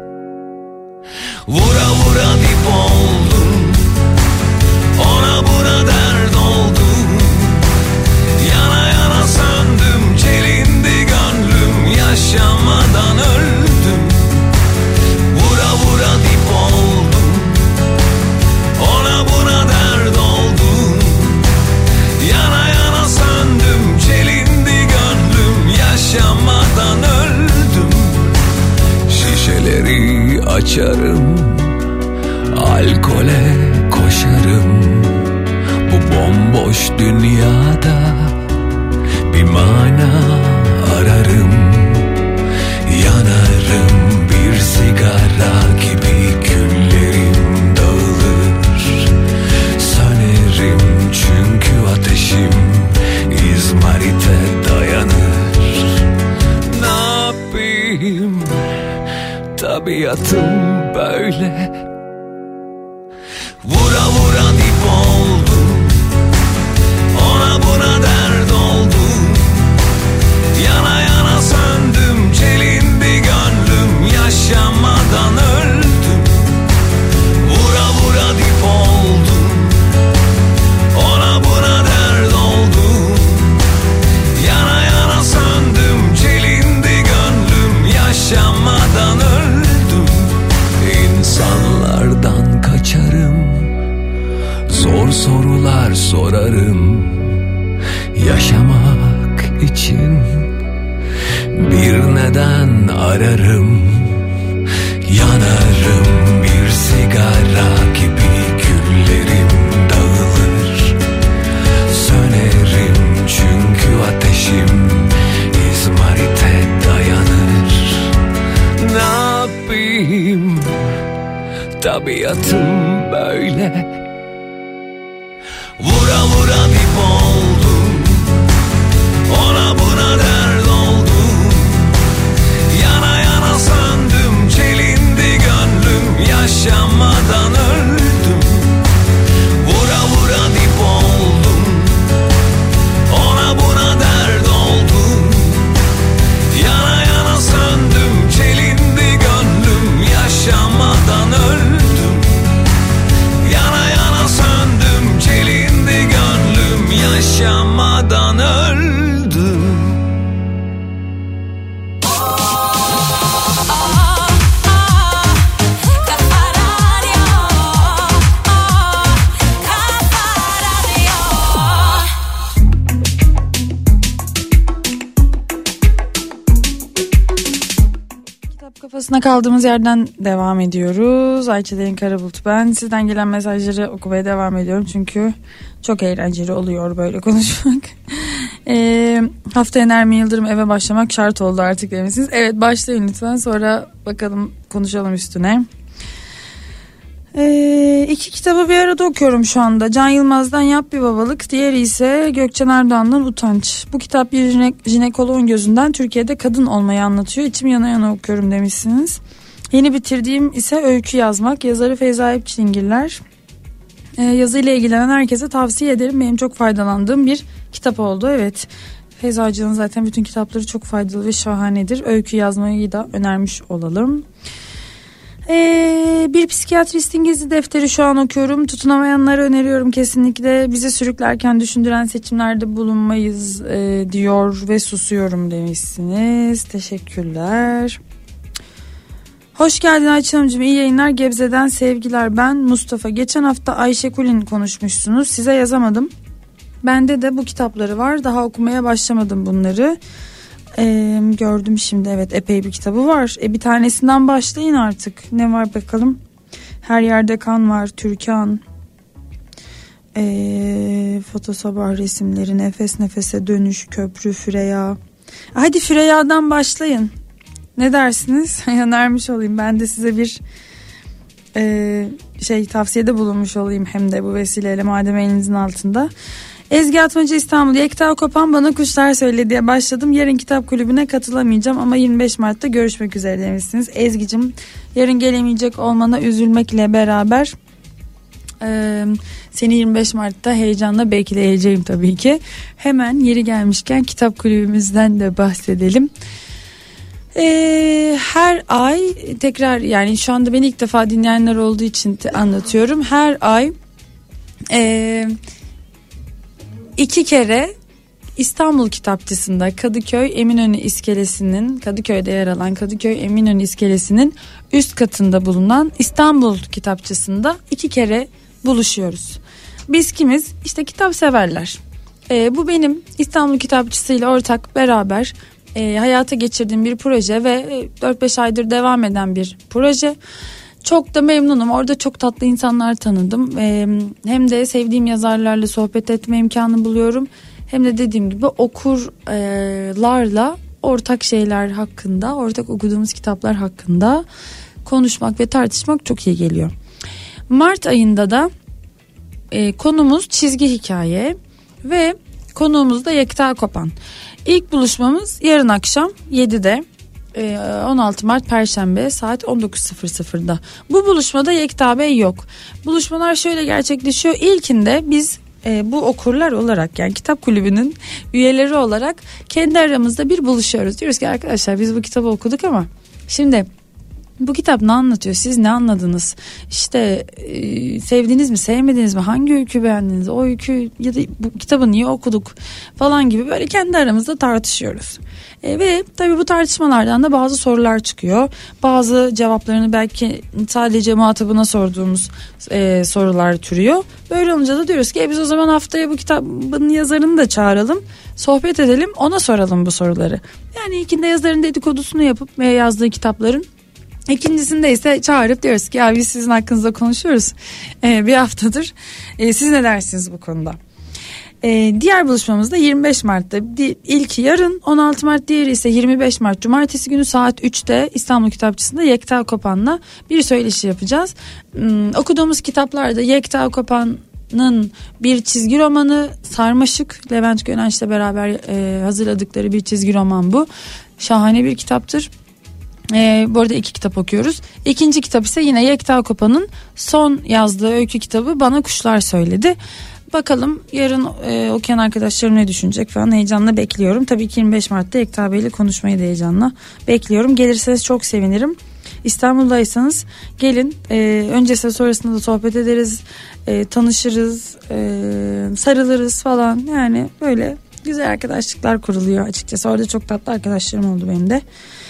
Vura vura dip oldum, ona buna dert oldum. Yana yana söndüm, çelindi gönlüm, yaşamadan öldüm. Vura vura dip oldum, ona buna dert oldum. Yana yana söndüm, çelindi gönlüm, yaşamadan öldüm. Şişeleri açarım, alkole koşarım. Bu bomboş dünyada bir mana ararım. Yanarım bir sigara gibi, küllerim dağılır. Sönerim çünkü ateşim izmarite dayanır. Ne yapayım, tabiatım böyle. Vura vura dip oldum, ona buna dert oldum. Yana yana söndüm, çelindi gönlüm, yaşamadan öldüm. Vura vura dip oldum, ona buna dert oldum. Yana yana söndüm, çelindi gönlüm, yaşamadan öldüm. İnsanlardan kaçarım, zor sorular sorarım. Yaşamak için bir neden ararım. Yanarım bir sigara gibi, küllerim dağılır. Sönerim çünkü ateşim izmarite dayanır. Ne yapayım, tabiatım böyle. Vura vura dip oldum, ona buna dert oldum. Yana yana söndüm, çelindi gönlüm, yaşamadan öldüm. Vura vura dip oldum, ona buna dert oldum. Yana yana söndüm, çelindi gönlüm, yaşamadan öldüm. Yana yana söndüm, çelindi gönlüm, yaşamadan öldüm. Kitap Kafasına kaldığımız yerden devam ediyoruz. Ayça Derin Karabulut ben. Sizden gelen mesajları okumaya devam ediyorum. Çünkü çok eğlenceli oluyor böyle konuşmak. e, haftaya Nermin Yıldırım eve başlamak şart oldu artık demişsiniz. Evet, başlayın lütfen, sonra bakalım, konuşalım üstüne. Ee, iki kitabı bir arada okuyorum şu anda. Can Yılmaz'dan Yap Bir Babalık, diğeri ise Gökçen Erdoğan'dan Utanç. Bu kitap bir jine- jinekoloğun gözünden Türkiye'de kadın olmayı anlatıyor. İçim yana yana okuyorum demişsiniz. Yeni bitirdiğim ise Öykü Yazmak. Yazarı Feyza Ep Çilingirler. Ee, yazıyla ilgilenen herkese tavsiye ederim. Benim çok faydalandığım bir kitap oldu. Evet, Feyzacığın zaten bütün kitapları çok faydalı ve şahanedir. Öykü yazmayı da önermiş olalım. Ee, bir psikiyatristin gizli defteri şu an okuyorum. Tutunamayanlara öneriyorum kesinlikle. Bizi sürüklerken düşündüren seçimlerde bulunmayız e, diyor ve susuyorum demişsiniz. Teşekkürler. Hoş geldin Ayça Hanımcığım, iyi yayınlar, Gebze'den sevgiler. Ben Mustafa. Geçen hafta Ayşe Kulin konuşmuşsunuz, size yazamadım. Bende de bu kitapları var, daha okumaya başlamadım bunları. Ee, gördüm şimdi, evet, epey bir kitabı var. E, bir tanesinden başlayın artık. Ne var bakalım? Her Yerde Kan var, Türkan. Ee, Foto Sabah resimleri, Nefes Nefese Dönüş, Köprü, Füreya. Hadi Füreya'dan başlayın. Ne dersiniz? Önermiş olayım. Ben de size bir e, şey tavsiyede bulunmuş olayım hem de bu vesileyle, madem elinizin altında. Ezgi Atmaca İstanbul. Yekta Kopan bana kuşlar söyledi diye başladım. Yarın kitap kulübüne katılamayacağım ama yirmi beş Mart'ta görüşmek üzere demişsiniz. Ezgi'cim, yarın gelemeyecek olmana üzülmekle beraber e, seni yirmi beş Mart'ta heyecanla bekleyeceğim tabii ki. Hemen yeri gelmişken kitap kulübümüzden de bahsedelim. Ee, her ay tekrar, yani şu anda beni ilk defa dinleyenler olduğu için anlatıyorum. Her ay e, iki kere İstanbul Kitapçısı'nda Kadıköy Eminönü iskelesinin, Kadıköy'de yer alan Kadıköy Eminönü iskelesinin üst katında bulunan İstanbul Kitapçısı'nda iki kere buluşuyoruz. Biz kimiz? İşte kitap severler. E, bu benim İstanbul Kitapçısı ile ortak beraber E, hayata geçirdiğim bir proje ve dört beş aydır devam eden bir proje. Çok da memnunum. Orada çok tatlı insanlar tanıdım. E, hem de sevdiğim yazarlarla sohbet etme imkanı buluyorum. Hem de dediğim gibi okurlarla ortak şeyler hakkında, ortak okuduğumuz kitaplar hakkında konuşmak ve tartışmak çok iyi geliyor. Mart ayında da e, konumuz çizgi hikaye ve konuğumuz da Yekta Kopan. İlk buluşmamız yarın akşam yedide, on altı Mart Perşembe saat on dokuz sıfır sıfırda. Bu buluşmada Yekta Bey yok. Buluşmalar şöyle gerçekleşiyor. İlkinde biz e, bu okurlar olarak, yani kitap kulübünün üyeleri olarak kendi aramızda bir buluşuyoruz. Diyoruz ki arkadaşlar, biz bu kitabı okuduk ama şimdi bu kitap ne anlatıyor? Siz ne anladınız? İşte e, sevdiniz mi, sevmediniz mi? Hangi öykü beğendiniz? O öykü ya da bu kitabı niye okuduk? Falan gibi böyle kendi aramızda tartışıyoruz. E, ve tabii bu tartışmalardan da bazı sorular çıkıyor. Bazı cevaplarını belki sadece muhatabına sorduğumuz e, sorular türüyor. Böyle olunca da diyoruz ki e, biz o zaman haftaya bu kitabın yazarını da çağıralım. Sohbet edelim, ona soralım bu soruları. Yani ilkinde yazarın dedikodusunu yapıp ve yazdığı kitapların, İkincisinde ise çağırıp diyoruz ki ya biz sizin hakkınızda konuşuyoruz ee, bir haftadır. Ee, siz ne dersiniz bu konuda? Ee, diğer buluşmamız da yirmi beş Mart'ta. İlki yarın, on altı Mart, diğeri ise yirmi beş Mart Cumartesi günü saat üçte İstanbul Kitapçısı'nda Yekta Kopan'la bir söyleşi yapacağız. Hmm, okuduğumuz kitaplarda Yekta Kopan'ın bir çizgi romanı Sarmaşık, Levent Gönenç'le beraber e, hazırladıkları bir çizgi roman bu. Şahane bir kitaptır. Ee, bu arada iki kitap okuyoruz. İkinci kitap ise yine Yekta Kopan'ın son yazdığı öykü kitabı Bana Kuşlar Söyledi. Bakalım yarın e, okuyan arkadaşlarım ne düşünecek falan, heyecanla bekliyorum. Tabii ki yirmi beş Mart'ta Yekta Bey ile konuşmayı da heyecanla bekliyorum. Gelirseniz çok sevinirim. İstanbul'daysanız gelin. E, öncesinde sonrasında da sohbet ederiz, e, tanışırız, e, sarılırız falan. Yani böyle güzel arkadaşlıklar kuruluyor açıkçası. Orada çok tatlı arkadaşlarım oldu benim de.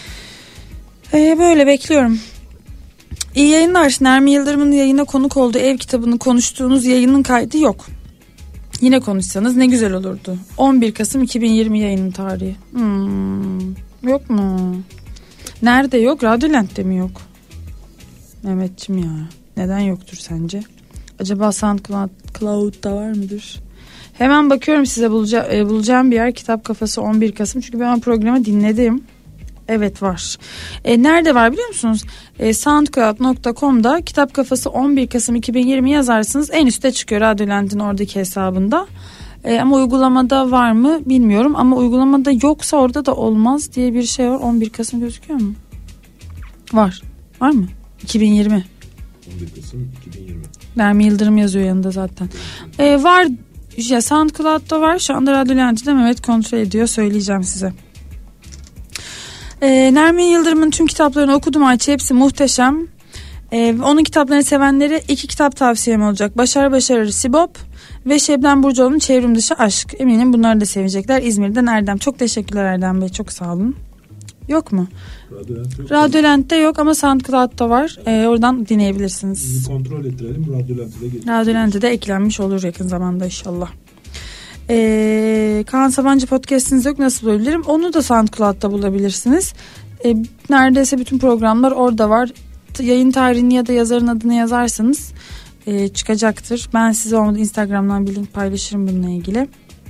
Ee, böyle bekliyorum. İyi yayınlar. Nermin Yıldırım'ın yayına konuk olduğu ev kitabını konuştuğunuz yayının kaydı yok. Yine konuşsanız ne güzel olurdu. on bir Kasım iki bin yirmi yayının tarihi. Hmm, yok mu? Nerede yok? Radyolent'te mi yok? Mehmetciğim ya. Neden yoktur sence? Acaba SoundCloud'da var mıdır? Hemen bakıyorum size bulaca- e, bulacağım bir yer. Kitap Kafası on bir Kasım. Çünkü ben o programı dinledim. Evet var. E, nerede var biliyor musunuz? E, soundcloud nokta com'da Kitap Kafası on bir Kasım iki bin yirmi yazarsınız. En üstte çıkıyor Radyolent'in oradaki hesabında. E, ama uygulamada var mı bilmiyorum. Ama uygulamada yoksa orada da olmaz diye bir şey var. on bir Kasım gözüküyor mu? Var. Var mı? iki bin yirmi. on bir Kasım iki bin yirmi. Nermin Yıldırım yazıyor yanında zaten. E, var. Ya SoundCloud'da var. Şu anda Radyolent'de Mehmet kontrol ediyor. Söyleyeceğim size. Ee, Nermin Yıldırım'ın tüm kitaplarını okudum Ayça, hepsi muhteşem. Ee, onun kitaplarını sevenlere iki kitap tavsiyem olacak. Başar Başarır Sibop ve Şebnem Burcuoğlu'nun Çevrim Dışı Aşk. Eminim bunları da sevecekler. İzmir'den Erdem. Çok teşekkürler Erdem Bey. Çok sağ olun. Yok mu? Radyolent'te yok ama SoundCloud'da var. Ee, oradan dinleyebilirsiniz. Bir kontrol ettirelim. Radyolent'e de Radyolent'e de eklenmiş olur yakın zamanda inşallah. Ee, Kaan Sabancı podcast'iniz yok, nasıl bulabilirim? Onu da SoundCloud'da bulabilirsiniz. Ee, neredeyse bütün programlar orada var. Yayın tarihini ya da yazarın adını yazarsanız e, çıkacaktır. Ben size olmadı Instagram'dan bir link paylaşırım bununla ilgili.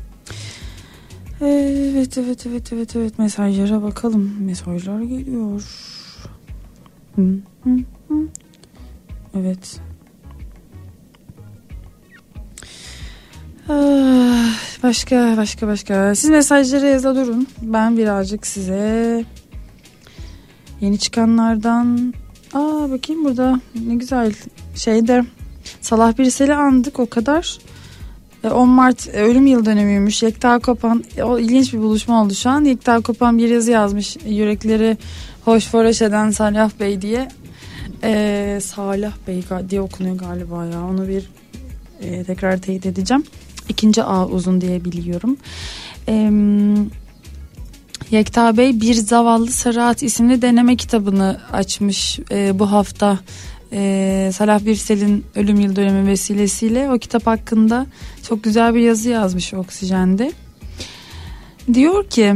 Evet evet evet evet evet mesajlara bakalım. Mesajlar geliyor. Hı, hı, hı. Evet. Ah, başka başka başka. Siz mesajları yazla durun. Ben birazcık size yeni çıkanlardan. Aa bakayım burada ne güzel şeyde Salah Birsel'i andık o kadar. on Mart ölüm yıl dönümüymüş. Yekta Kopan, o ilginç bir buluşma oldu şu an. Yekta Kopan bir yazı yazmış. Yürekleri hoşforaş eden Salah Bey diye. Ee, Salah Bey diye okunuyor galiba ya. Onu bir e, tekrar teyit edeceğim. İkinci A uzun diye biliyorum. Eee Yekta Bey Bir Zavallı Sarı isimli deneme kitabını açmış e, bu hafta. E, Salah Birsel'in ölüm yıl dönümü vesilesiyle o kitap hakkında çok güzel bir yazı yazmış Oksijen'de. Diyor ki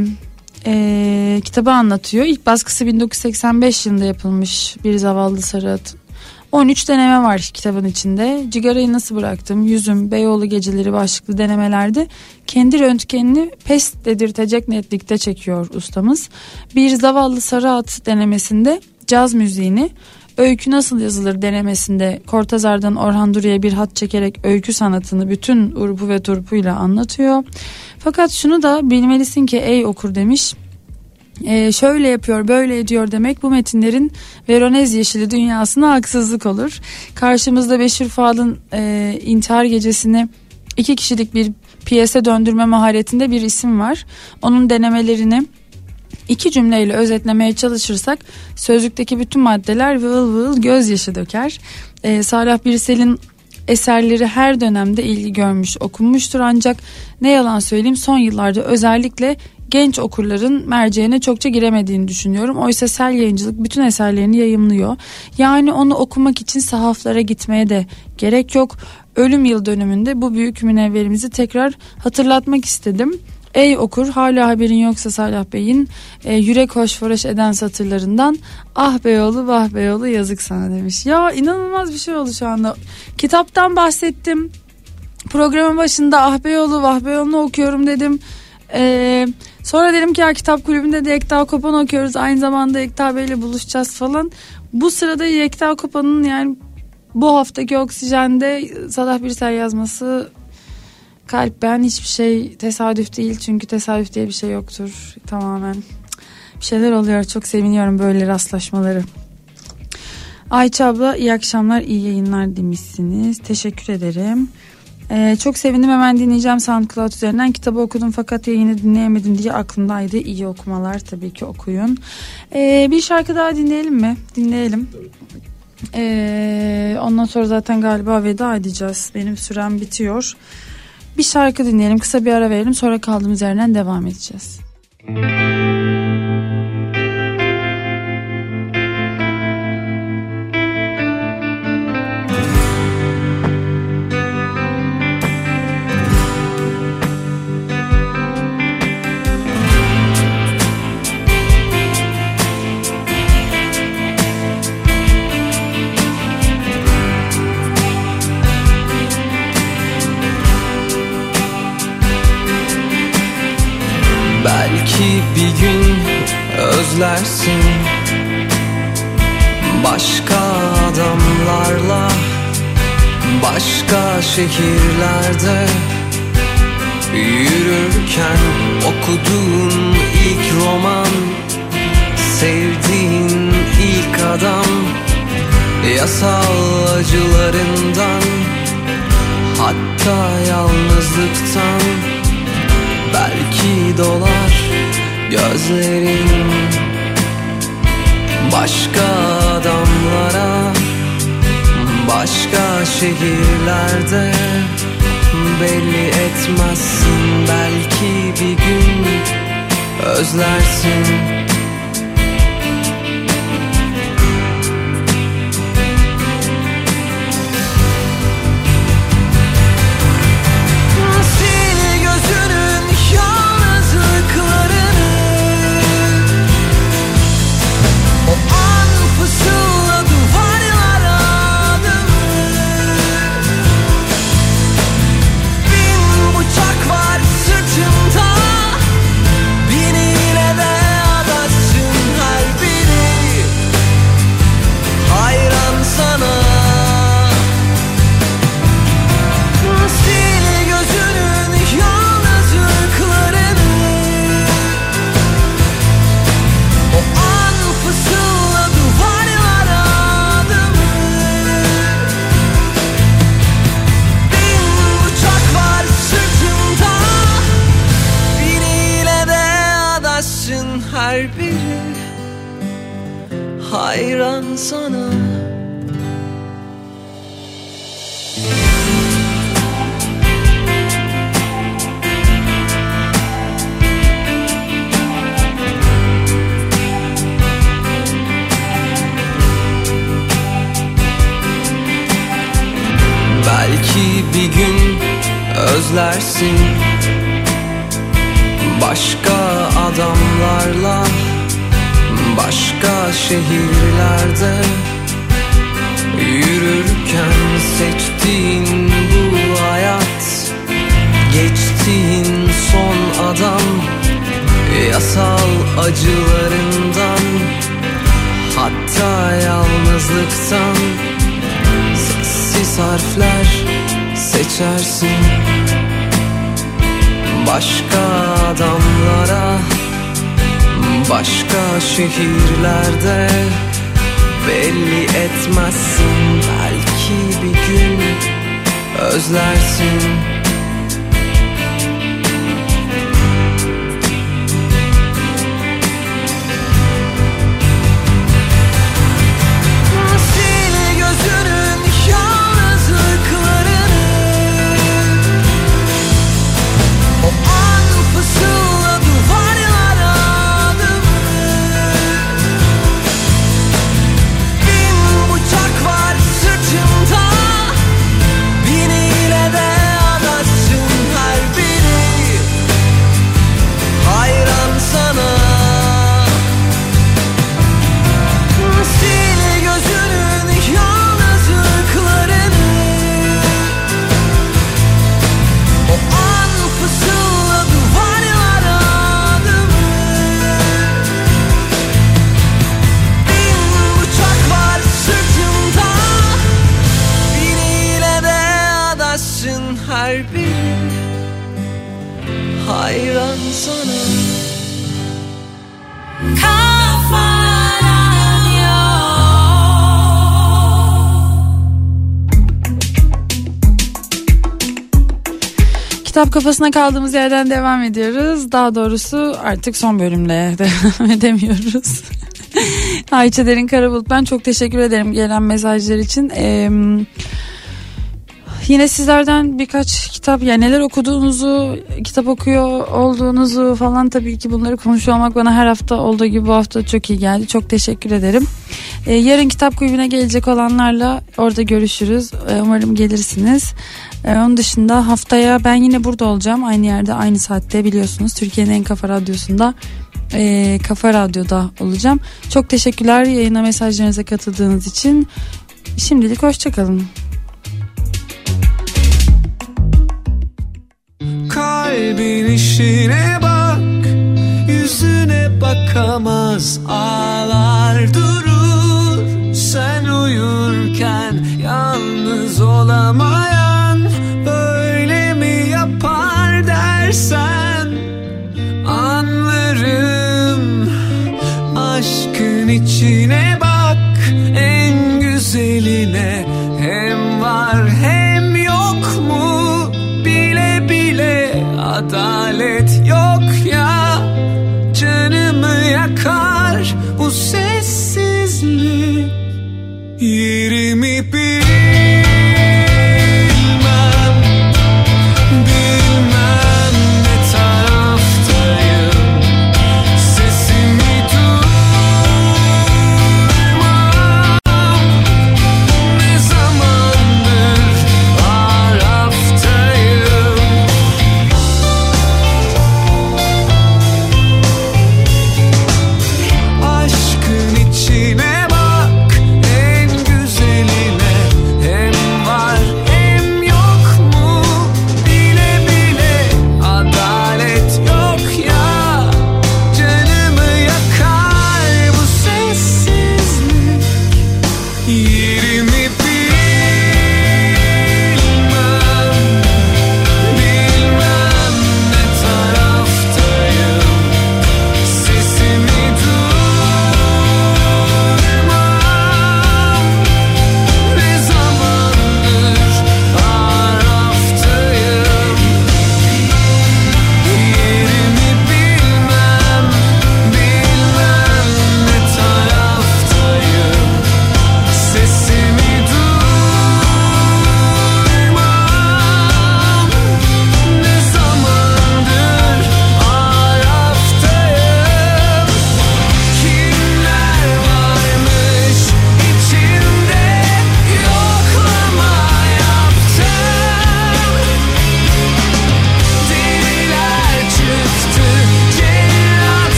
e, kitabı anlatıyor. İlk baskısı bin dokuz yüz seksen beş yılında yapılmış Bir Zavallı Sarı At. on üç deneme var kitabın içinde. Cigarayı nasıl bıraktım, yüzüm, Beyoğlu geceleri başlıklı denemelerde kendi röntgenini pes dedirtecek netlikte çekiyor ustamız. Bir Zavallı Sarı At denemesinde caz müziğini, öykü nasıl yazılır denemesinde Kortazar'dan Orhan Duru'ya bir hat çekerek öykü sanatını bütün urpu ve turpuyla anlatıyor. Fakat şunu da bilmelisin ki ey okur demiş. Ee, şöyle yapıyor böyle ediyor demek bu metinlerin Veronez yeşili dünyasına haksızlık olur. Karşımızda Beşir Fuad'ın e, intihar gecesini iki kişilik bir piyese döndürme maharetinde bir isim var. Onun denemelerini iki cümleyle özetlemeye çalışırsak sözlükteki bütün maddeler vığıl vığıl gözyaşı döker. Ee, Salah Birsel'in eserleri her dönemde ilgi görmüş, okunmuştur ancak ne yalan söyleyeyim son yıllarda özellikle genç okurların merceğine çokça giremediğini düşünüyorum. Oysa Sel Yayıncılık bütün eserlerini yayımlıyor. Yani onu okumak için sahaflara gitmeye de gerek yok. Ölüm yıl dönümünde bu büyük münevverimizi tekrar hatırlatmak istedim. Ey okur, hala haberin yoksa Salah Bey'in e, yürek hoşforaş eden satırlarından ah Beyoğlu vah Beyoğlu yazık sana demiş. Ya inanılmaz bir şey oldu şu anda. Kitaptan bahsettim. Programın başında ah Beyoğlu vah Beyoğlu'nu okuyorum dedim. Eee Sonra dedim ki ya kitap kulübünde de Yekta Kopan okuyoruz. Aynı zamanda Yekta Bey'le buluşacağız falan. Bu sırada Yekta Kopan'ın yani bu haftaki Oksijen'de Salah Birsel yazması kalp beğen hiçbir şey tesadüf değil. Çünkü tesadüf diye bir şey yoktur. Tamamen bir şeyler oluyor. Çok seviniyorum böyle rastlaşmaları. Ayça abla iyi akşamlar iyi yayınlar demişsiniz. Teşekkür ederim. Ee, çok sevindim hemen dinleyeceğim SoundCloud üzerinden. Kitabı okudum fakat yayını dinleyemedim diye aklımdaydı. İyi okumalar tabii ki okuyun. Ee, bir şarkı daha dinleyelim mi? Dinleyelim. Ee, ondan sonra zaten galiba veda edeceğiz. Benim sürem bitiyor. Bir şarkı dinleyelim, kısa bir ara verelim, sonra kaldığımız yerden devam edeceğiz. Belki bir gün özlersin başka adamlarla, başka şehirlerde yürürken okuduğun ilk roman, sevdiğin ilk adam, yasal acılarından, hatta yalnızlıktan. Belki dolar gözlerin başka adamlara, başka şehirlerde. Belli etmezsin, belki bir gün özlersin. Hayran sana. Belki bir gün özlersin, başka adamlarla, başka şehirlerde yürürken seçtiğin bu hayat, geçtiğin son adam, yasal acılarından, hatta yalnızlıktan sessiz harfler seçersin. Başka adamlara, başka şehirlerde belli etmezsin, belki bir gün özlersin. Hayran sana. Kitap Kafasına kaldığımız yerden devam ediyoruz. Daha doğrusu artık son bölümle devam edemiyoruz. Ayça Derin Karabulut, ben çok teşekkür ederim gelen mesajlar için. Ee, yine sizlerden birkaç kitap, yani neler okuduğunuzu, kitap okuyor olduğunuzu falan, tabii ki bunları konuşuyor olmak bana her hafta olduğu gibi bu hafta çok iyi geldi. Çok teşekkür ederim. Ee, yarın kitap kulübüne gelecek olanlarla orada görüşürüz. Ee, umarım gelirsiniz. Ee, onun dışında haftaya ben yine burada olacağım. Aynı yerde, aynı saatte, biliyorsunuz. Türkiye'nin en kafa radyosunda, e, Kafa Radyo'da olacağım. Çok teşekkürler yayına mesajlarınıza katıldığınız için. Şimdilik hoşçakalın. Kalbin işine bak, yüzüne bakamaz, ağlar durur. Sen uyurken yalnız olamayan böyle mi yapar dersen anlarım. Aşkın içine bak, en güzeline, hem var hem yok mu? Adalet yok ya, canımı yakar bu sessizlik. Yirmi bir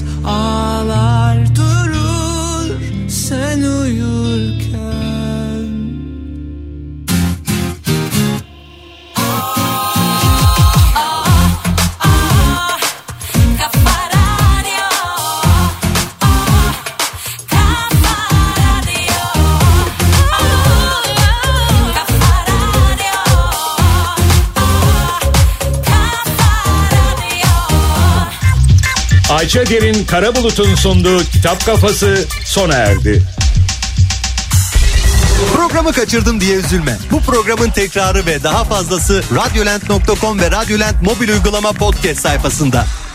ağlar durur sen uyurken. Ayça Derin Karabulut'un sunduğu Kitap Kafası sona erdi. Programı kaçırdım diye üzülme. Bu programın tekrarı ve daha fazlası radyolent nokta com ve Radyolent mobil uygulama podcast sayfasında.